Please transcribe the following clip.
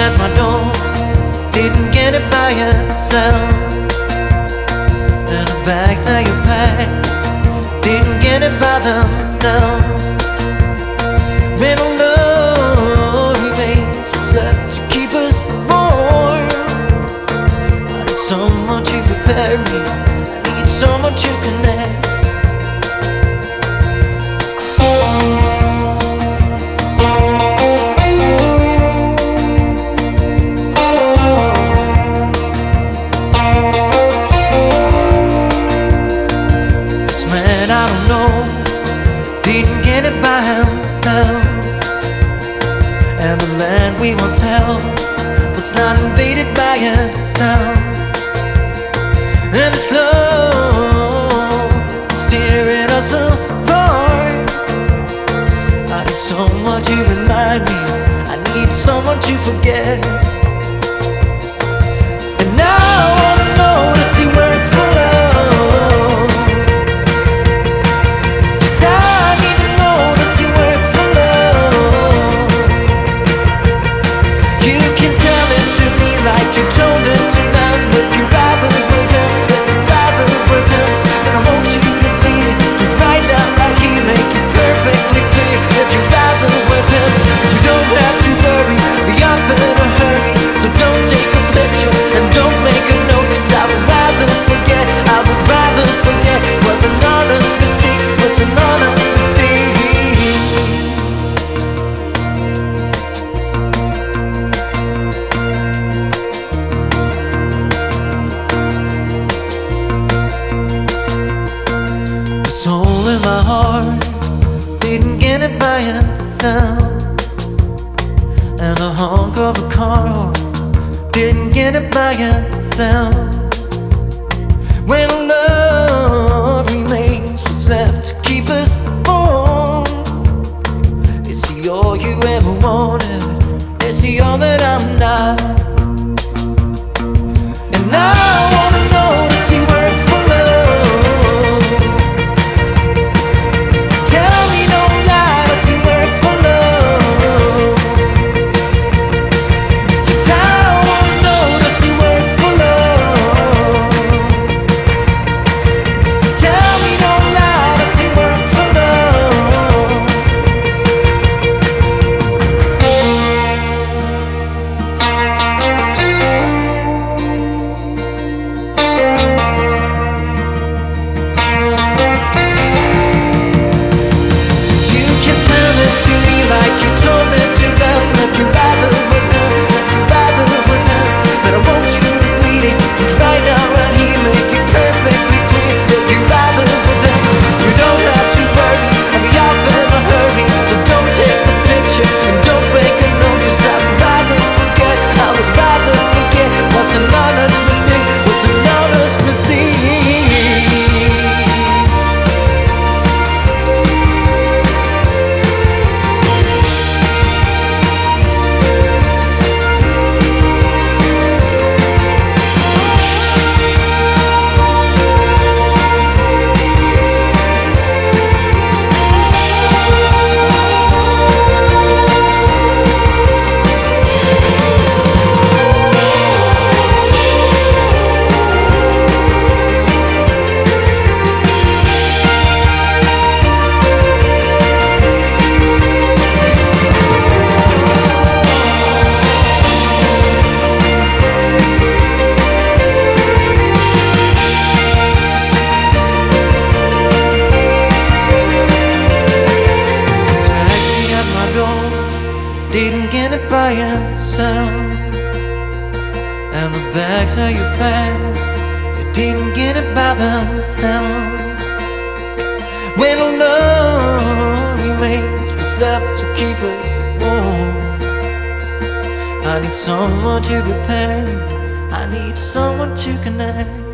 at my door, didn't get it by yourself. And the bags that you packed didn't get it by themselves. When all love remains, what's left to keep us warm? I need someone to prepare me, I need someone to connect. I don't know, didn't get it by himself. And the land we once held was not invaded by itself. And it's love steering us apart. I need someone to remind me, I need someone to forget. And now I wanna know, does he work for love? You told it to them, if you rather with him, if you rather with him, then I want you to bleed it. You right out like he make it perfectly clear. If you rather with him, you don't have to worry, the author in a hurry. So don't take a picture and don't make a note, 'cause I would rather forget, I would rather forget. Was an honest mistake, was an honest mistake. Soul in my heart didn't get it by itself. And the honk of a car horn didn't get it by itself. When love remains, what's left to keep us warm? Is he all you ever wanted? Is he all that I'm not? And now I wanna know, does he work for love? Didn't get it by yourself. And the bags that you packed, you didn't get it by themselves. When all love remains, what's left to keep us warm? I need someone to repair me, I need someone to connect.